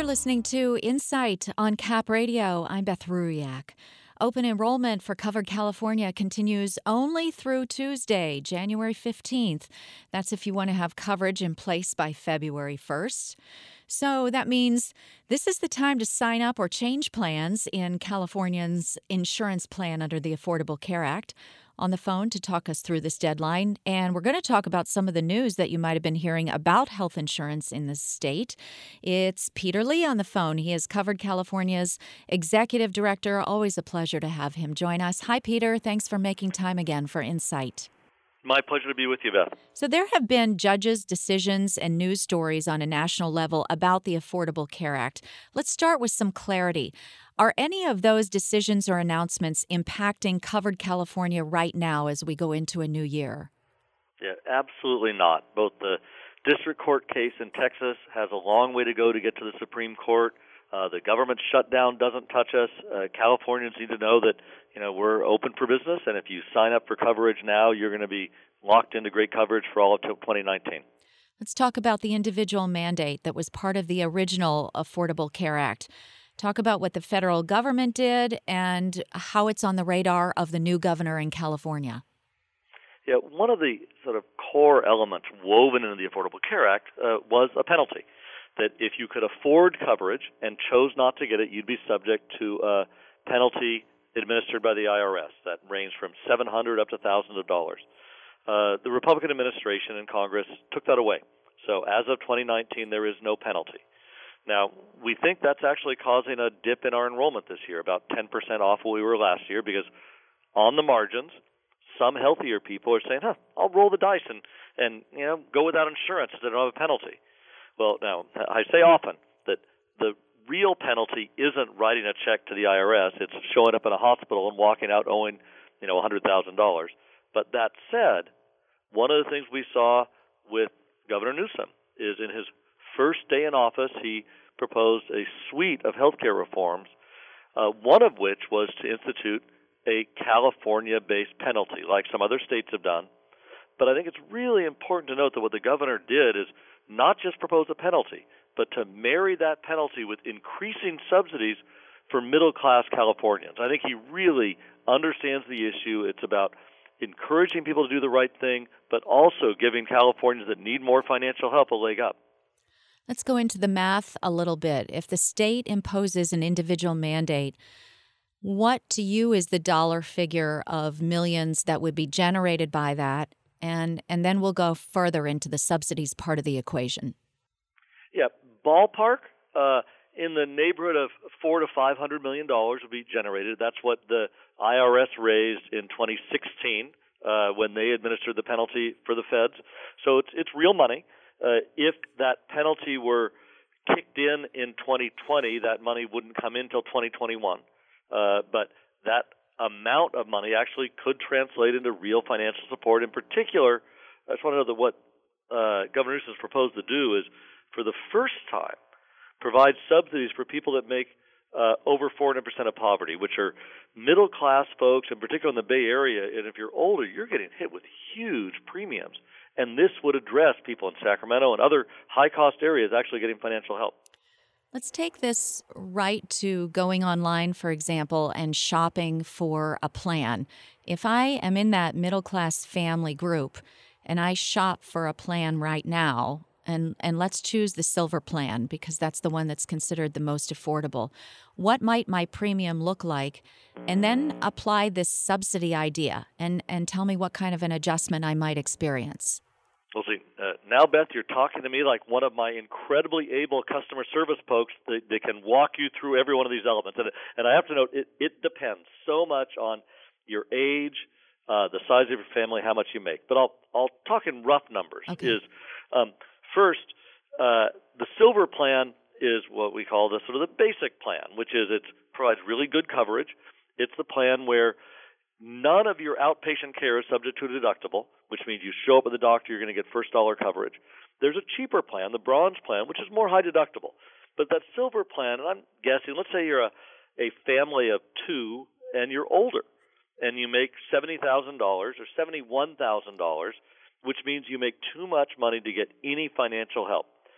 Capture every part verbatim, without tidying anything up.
You're listening to Insight on Cap Radio. I'm Beth Ruyak. Open enrollment for Covered California continues only through Tuesday, January fifteenth. That's if you want to have coverage in place by February first. So that means this is the time to sign up or change plans in Californians' insurance plan under the Affordable Care Act. On the phone to talk us through this deadline, and we're going to talk about some of the news that you might have been hearing about health insurance in the state. It's Peter Lee on the phone. He is Covered California's executive director. Always a pleasure to have him join us. Hi, Peter. Thanks for making time again for Insight. My pleasure to be with you, Beth. So there have been judges' decisions and news stories on a national level about the Affordable Care Act. Let's start with some clarity. Are any of those decisions or announcements impacting Covered California right now as we go into a new year? Yeah, absolutely not. Both the district court case in Texas has a long way to go to get to the Supreme Court. Uh, the government shutdown doesn't touch us. Uh, Californians need to know that, you know, we're open for business, and if you sign up for coverage now, you're going to be locked into great coverage for all of twenty nineteen. Let's talk about the individual mandate that was part of the original Affordable Care Act. Talk about what the federal government did and how it's on the radar of the new governor in California. Yeah, one of the sort of core elements woven into the Affordable Care Act uh, was a penalty. That if you could afford coverage and chose not to get it, you'd be subject to a penalty administered by the I R S that ranged from seven hundred dollars up to thousands of dollars. Uh, the Republican administration and Congress took that away. So as of twenty nineteen, there is no penalty. Now, we think that's actually causing a dip in our enrollment this year, about ten percent off what we were last year, because on the margins, some healthier people are saying, huh, I'll roll the dice and, and you know, go without insurance so they don't have a penalty. Well, now, I say often that the real penalty isn't writing a check to the I R S. It's showing up in a hospital and walking out owing, you know, one hundred thousand dollars. But that said, one of the things we saw with Governor Newsom is in his first day in office, he proposed a suite of health care reforms, uh, one of which was to institute a California-based penalty, like some other states have done. But I think it's really important to note that what the governor did is not just propose a penalty, but to marry that penalty with increasing subsidies for middle-class Californians. I think he really understands the issue. It's about encouraging people to do the right thing, but also giving Californians that need more financial help a leg up. Let's go into the math a little bit. If the state imposes an individual mandate, what to you is the dollar figure of millions that would be generated by that? And and then we'll go further into the subsidies part of the equation. Yeah, ballpark uh, in the neighborhood of four to five hundred million dollars will be generated. That's what the I R S raised in twenty sixteen uh, when they administered the penalty for the feds. So it's it's real money. Uh, if that penalty were kicked in in twenty twenty, that money wouldn't come in until twenty twenty-one. Uh, but that amount of money actually could translate into real financial support. In particular, I just want to know that what uh, Governor Newsom has proposed to do is, for the first time, provide subsidies for people that make uh, over four hundred percent of poverty, which are middle-class folks, in particular in the Bay Area. And if you're older, you're getting hit with huge premiums. And this would address people in Sacramento and other high-cost areas actually getting financial help. Let's take this right to going online, for example, and shopping for a plan. If I am in that middle-class family group and I shop for a plan right now, and, and let's choose the silver plan because that's the one that's considered the most affordable, what might my premium look like? And then apply this subsidy idea and, and tell me what kind of an adjustment I might experience. Well, see, uh, now, Beth, you're talking to me like one of my incredibly able customer service folks that, that can walk you through every one of these elements. And, and I have to note, it, it depends so much on your age, uh, the size of your family, how much you make. But I'll I'll talk in rough numbers. Okay. Is um, First, uh, the silver plan is what we call the sort of the basic plan, which is it provides really good coverage. It's the plan where none of your outpatient care is subject to a deductible, which means you show up at the doctor, you're going to get first dollar coverage. There's a cheaper plan, the bronze plan, which is more high deductible. But that silver plan, and I'm guessing, let's say you're a, a family of two and you're older and you make seventy thousand dollars or seventy-one thousand dollars, which means you make too much money to get any financial help.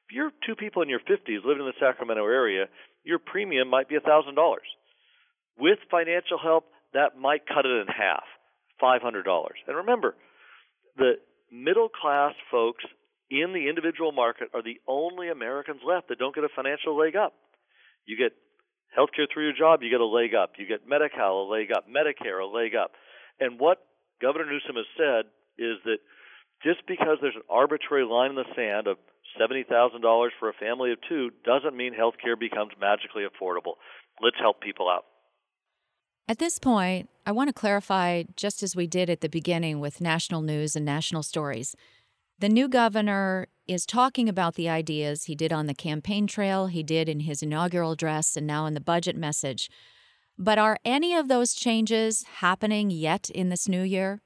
If you're two people in your fifties living in the Sacramento area, your premium might be one thousand dollars. With financial help, that might cut it in half, five hundred dollars. And remember, the middle-class folks in the individual market are the only Americans left that don't get a financial leg up. You get health care through your job, you get a leg up. You get Medi-Cal, a leg up. Medicare, a leg up. And what Governor Newsom has said is that just because there's an arbitrary line in the sand of seventy thousand dollars for a family of two doesn't mean health care becomes magically affordable. Let's help people out. At this point, I want to clarify, just as we did at the beginning with national news and national stories, the new governor is talking about the ideas he did on the campaign trail, he did in his inaugural address, and now in the budget message. But are any of those changes happening yet in this new year?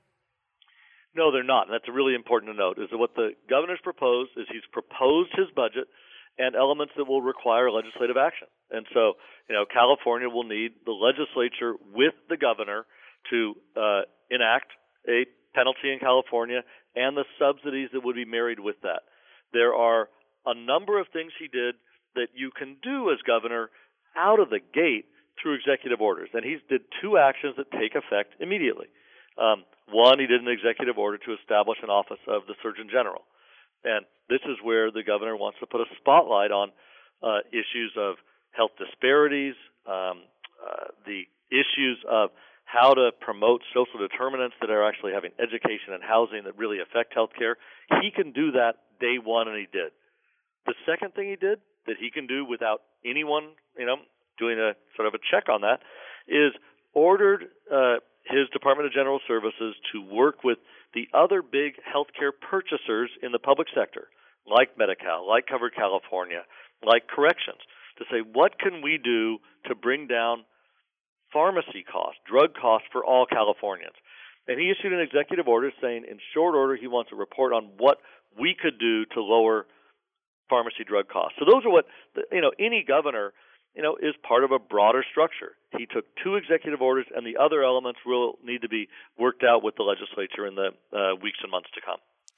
No, they're not. And that's really important to note, is that what the governor's proposed is he's proposed his budget and elements that will require legislative action. And so, you know, California will need the legislature with the governor to uh, enact a penalty in California and the subsidies that would be married with that. There are a number of things he did that you can do as governor out of the gate through executive orders. And he did two actions that take effect immediately. Um, one, he did an executive order to establish an office of the Surgeon General. And this is where the governor wants to put a spotlight on uh, issues of health disparities, um, uh, the issues of how to promote social determinants that are actually having education and housing that really affect healthcare. He can do that day one, and he did. The second thing he did that he can do without anyone, you know, doing a sort of a check on that, is ordered uh, his Department of General Services to work with the other big healthcare purchasers in the public sector, like Medi-Cal, like Covered California, like corrections, to say, what can we do to bring down pharmacy costs, drug costs for all Californians? And he issued an executive order saying in short order he wants a report on what we could do to lower pharmacy drug costs. So those are what, you know, any governor, you know, is part of a broader structure. He took two executive orders, and the other elements will need to be worked out with the legislature in the uh, weeks and months to come.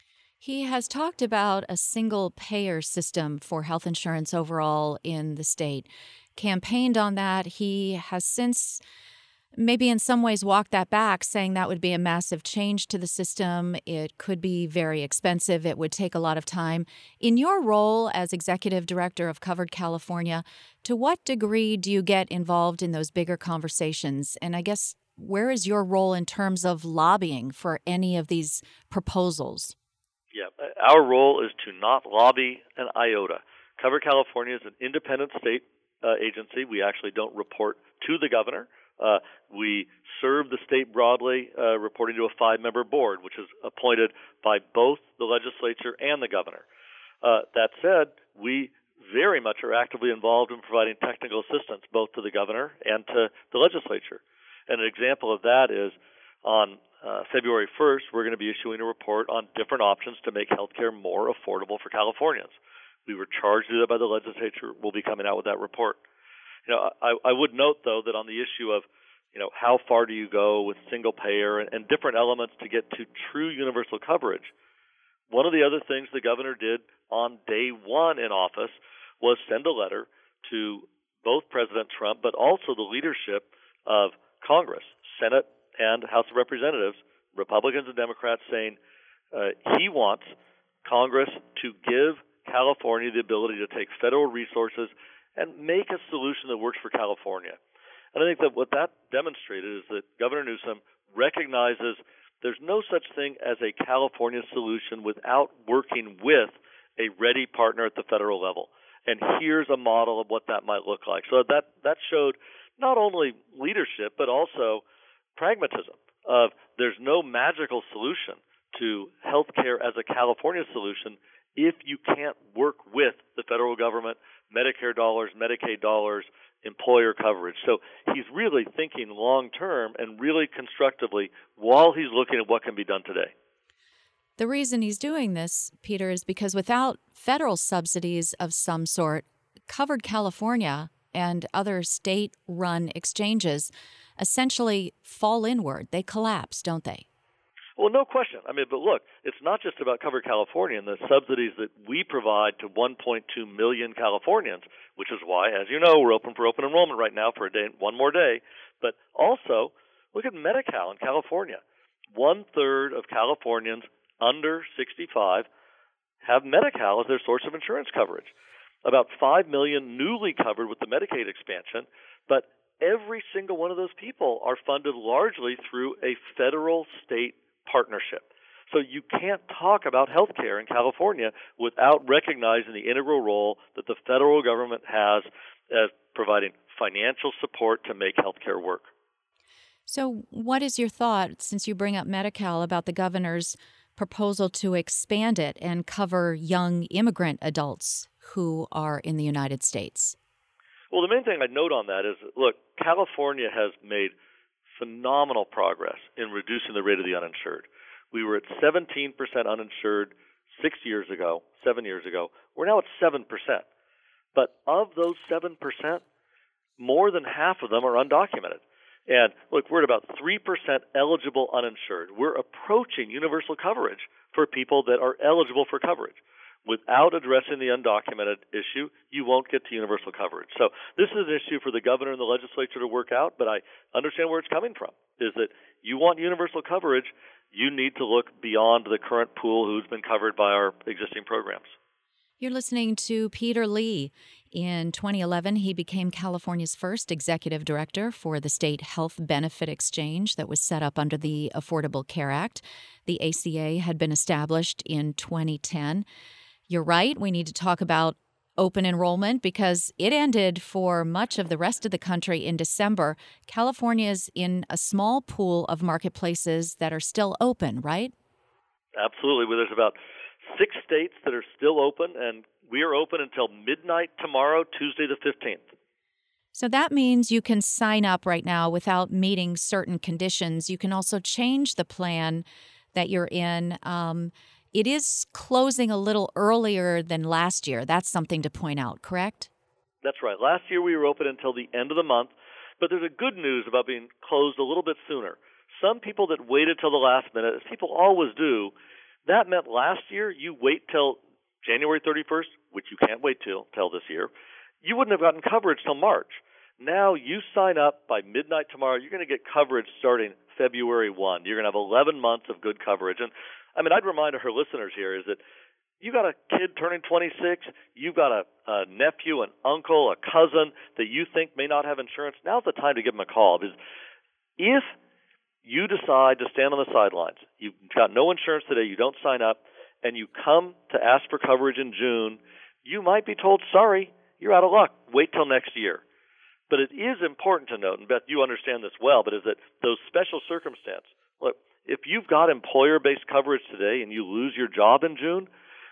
He has talked about a single payer system for health insurance overall in the state, campaigned on that. He has since maybe in some ways walked that back, saying that would be a massive change to the system. It could be very expensive. It would take a lot of time. In your role as executive director of Covered California, to what degree do you get involved in those bigger conversations? And I guess, where is your role in terms of lobbying for any of these proposals? Yeah, our role is to not lobby an iota. Covered California is an independent state uh, agency. We actually don't report to the governor. Uh, we serve the state broadly, uh, reporting to a five-member board, which is appointed by both the legislature and the governor. Uh, that said, we very much are actively involved in providing technical assistance both to the governor and to the legislature. And an example of that is on uh, February first, we're going to be issuing a report on different options to make healthcare more affordable for Californians. We were charged to do that by the legislature. We'll be coming out with that report. You know, I, I would note, though, that on the issue of, you know, how far do you go with single payer and, and different elements to get to true universal coverage, one of the other things the governor did on day one in office was send a letter to both President Trump but also the leadership of Congress, Senate and House of Representatives, Republicans and Democrats, saying uh, he wants Congress to give California the ability to take federal resources and make a solution that works for California. And I think that what that demonstrated is that Governor Newsom recognizes there's no such thing as a California solution without working with a ready partner at the federal level. And here's a model of what that might look like. So that, that showed not only leadership, but also pragmatism of there's no magical solution to healthcare as a California solution if you can't work with the federal government, Medicare dollars, Medicaid dollars, employer coverage. So he's really thinking long-term and really constructively while he's looking at what can be done today. The reason he's doing this, Peter, is because without federal subsidies of some sort, Covered California and other state-run exchanges essentially fall inward. They collapse, don't they? Well, no question. I mean, but look, it's not just about Cover California and the subsidies that we provide to one point two million Californians, which is why, as you know, we're open for open enrollment right now for a day, one more day. But also, look at Medi-Cal in California. One third of Californians under sixty-five have Medi-Cal as their source of insurance coverage. About five million newly covered with the Medicaid expansion, but every single one of those people are funded largely through a federal-state partnership. So you can't talk about health care in California without recognizing the integral role that the federal government has as providing financial support to make health care work. So what is your thought, since you bring up Medi-Cal, about the governor's proposal to expand it and cover young immigrant adults who are in the United States? Well, the main thing I'd note on that is, look, California has made phenomenal progress in reducing the rate of the uninsured. We were at seventeen percent uninsured six years ago, seven years ago. We're now at seven percent. But of those seven percent, more than half of them are undocumented. And look, we're at about three percent eligible uninsured. We're approaching universal coverage for people that are eligible for coverage. Without addressing the undocumented issue, you won't get to universal coverage. So this is an issue for the governor and the legislature to work out, but I understand where it's coming from, is that you want universal coverage, you need to look beyond the current pool who's been covered by our existing programs. You're listening to Peter Lee. In twenty eleven, he became California's first executive director for the state health benefit exchange that was set up under the Affordable Care Act. The A C A had been established in twenty ten. You're right, we need to talk about open enrollment because it ended for much of the rest of the country in December. California's in a small pool of marketplaces that are still open, right? Absolutely. Well, there's about six states that are still open, and we are open until midnight tomorrow, Tuesday the fifteenth. So that means you can sign up right now without meeting certain conditions. You can also change the plan that you're in. Um, it is closing a little earlier than last year. That's something to point out, correct? That's right. Last year we were open until the end of the month, but there's a good news about being closed a little bit sooner. Some people that waited till the last minute, as people always do, that meant last year you wait till January thirty-first, which you can't wait till, till this year. You wouldn't have gotten coverage till March. Now you sign up by midnight tomorrow, you're going to get coverage starting February first. You're going to have eleven months of good coverage. And I mean, I'd remind our listeners here is that you got a kid turning twenty-six, you've got a, a nephew, an uncle, a cousin that you think may not have insurance. Now's the time to give them a call. Because if you decide to stand on the sidelines, you've got no insurance today, you don't sign up, and you come to ask for coverage in June, you might be told, sorry, you're out of luck. Wait till next year. But it is important to note, and Beth, you understand this well, but is that those special circumstances, look, if you've got employer-based coverage today and you lose your job in June,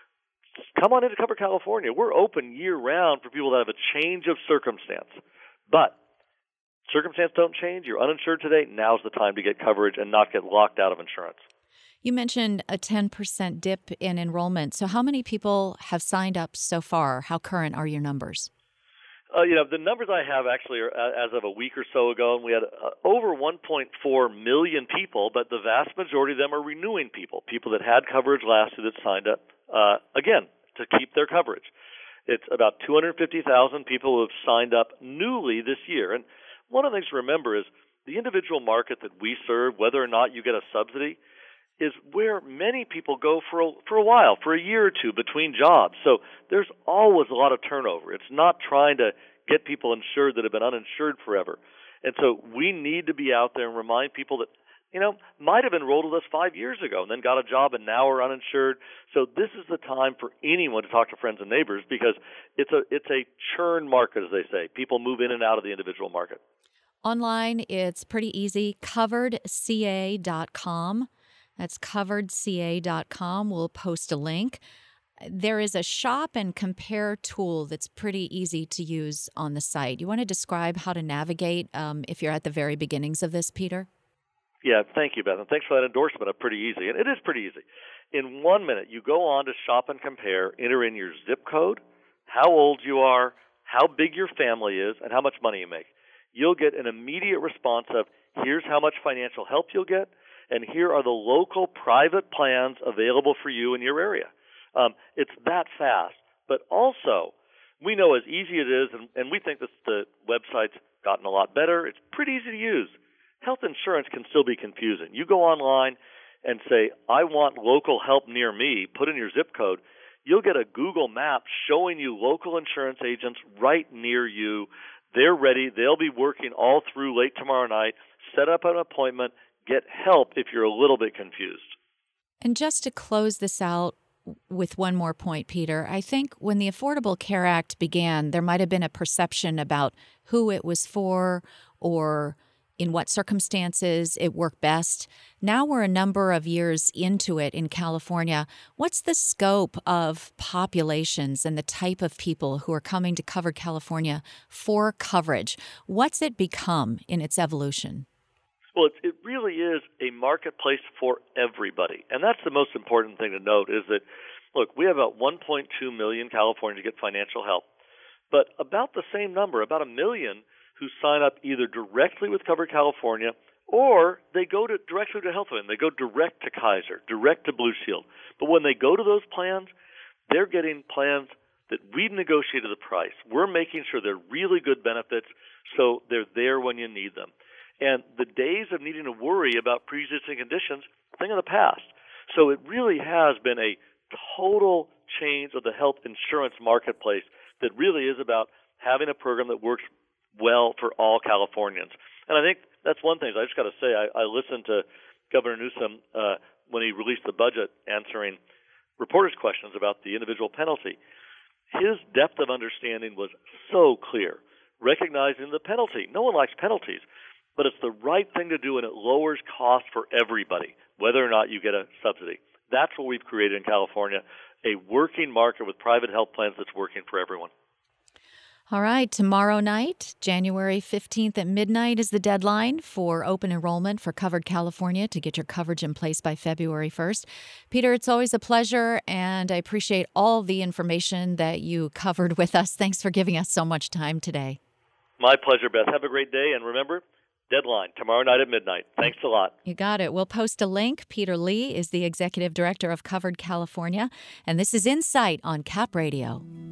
come on in to Cover California. We're open year-round for people that have a change of circumstance. But circumstances don't change. You're uninsured today. Now's the time to get coverage and not get locked out of insurance. You mentioned a ten percent dip in enrollment. So how many people have signed up so far? How current are your numbers? Uh, you know, the numbers I have actually are uh, as of a week or so ago, and we had uh, over one point four million people, but the vast majority of them are renewing people, people that had coverage last year that signed up, uh, again, to keep their coverage. It's about two hundred fifty thousand people who have signed up newly this year. And one of the things to remember is the individual market that we serve, whether or not you get a subsidy, is where many people go for a, for a while, for a year or two between jobs. So there's always a lot of turnover. It's not trying to get people insured that have been uninsured forever. And so we need to be out there and remind people that, you know, might have enrolled with us five years ago and then got a job and now are uninsured. So this is the time for anyone to talk to friends and neighbors because it's a it's a churn market, as they say. People move in and out of the individual market. Online, it's pretty easy, covered c a dot com. That's covered c a dot com. We'll post a link. There is a shop and compare tool that's pretty easy to use on the site. You want to describe how to navigate um, if you're at the very beginnings of this, Peter? Yeah, thank you, Beth. And thanks for that endorsement of pretty easy. And it is pretty easy. In one minute, you go on to shop and compare, enter in your zip code, how old you are, how big your family is, and how much money you make. You'll get an immediate response of, here's how much financial help you'll get, and here are the local private plans available for you in your area. Um, it's that fast. But also, we know as easy it is, and, and we think that the website's gotten a lot better. It's pretty easy to use. Health insurance can still be confusing. You go online and say, I want local help near me, put in your zip code. You'll get a Google map showing you local insurance agents right near you. They're ready. They'll be working all through late tomorrow night. Set up an appointment. Get help if you're a little bit confused. And just to close this out with one more point, Peter, I think when the Affordable Care Act began, there might have been a perception about who it was for or in what circumstances it worked best. Now we're a number of years into it in California. What's the scope of populations and the type of people who are coming to Covered California for coverage? What's it become in its evolution? Well, it, it really is a marketplace for everybody. And that's the most important thing to note is that, look, we have about one point two million Californians get financial help, but about the same number, about a million, who sign up either directly with Covered California or they go to directly to HealthWin. They go direct to Kaiser, direct to Blue Shield. But when they go to those plans, they're getting plans that we've negotiated the price. We're making sure they're really good benefits so they're there when you need them. And the days of needing to worry about pre-existing conditions, thing of the past. So it really has been a total change of the health insurance marketplace that really is about having a program that works well for all Californians. And I think that's one thing. I just got to say, I, I listened to Governor Newsom uh, when he released the budget answering reporters' questions about the individual penalty. His depth of understanding was so clear, recognizing the penalty. No one likes penalties, but it's the right thing to do, and it lowers costs for everybody, whether or not you get a subsidy. That's what we've created in California, a working market with private health plans that's working for everyone. All right, tomorrow night, January fifteenth at midnight is the deadline for open enrollment for Covered California to get your coverage in place by February first. Peter, it's always a pleasure, and I appreciate all the information that you covered with us. Thanks for giving us so much time today. My pleasure, Beth. Have a great day, and remember, deadline tomorrow night at midnight. Thanks a lot. You got it. We'll post a link. Peter Lee is the Executive Director of Covered California, and this is Insight on Cap Radio.